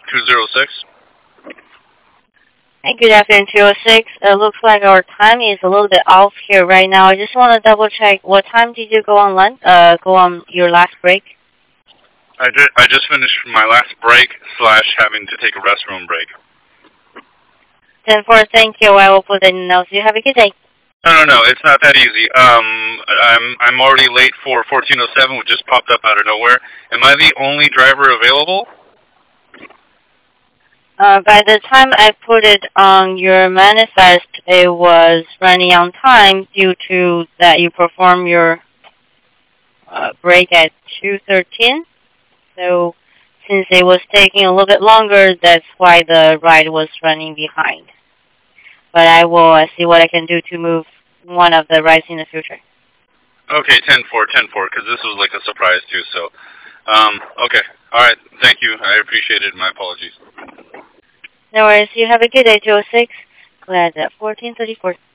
206. Hey, good afternoon, 206. It looks like our time is a little bit off here right now. I just want to double check. What time did you go on lunch? Go on your last break? I just finished my last break / having to take a restroom break. 10-4, thank you. I will put it in notes. You have a good day. No, it's not that easy. I'm already late for 1407, which just popped up out of nowhere. Am I the only driver available? By the time I put it on your manifest, it was running on time due to that you perform your break at 2:13. So since it was taking a little bit longer, that's why the ride was running behind. But I will see what I can do to move one of the rides in the future. Okay, 10-4, because this was like a surprise too, so, okay. Alright, thank you. I appreciate it. My apologies. No worries. You have a good day, 206. Glad at 1434.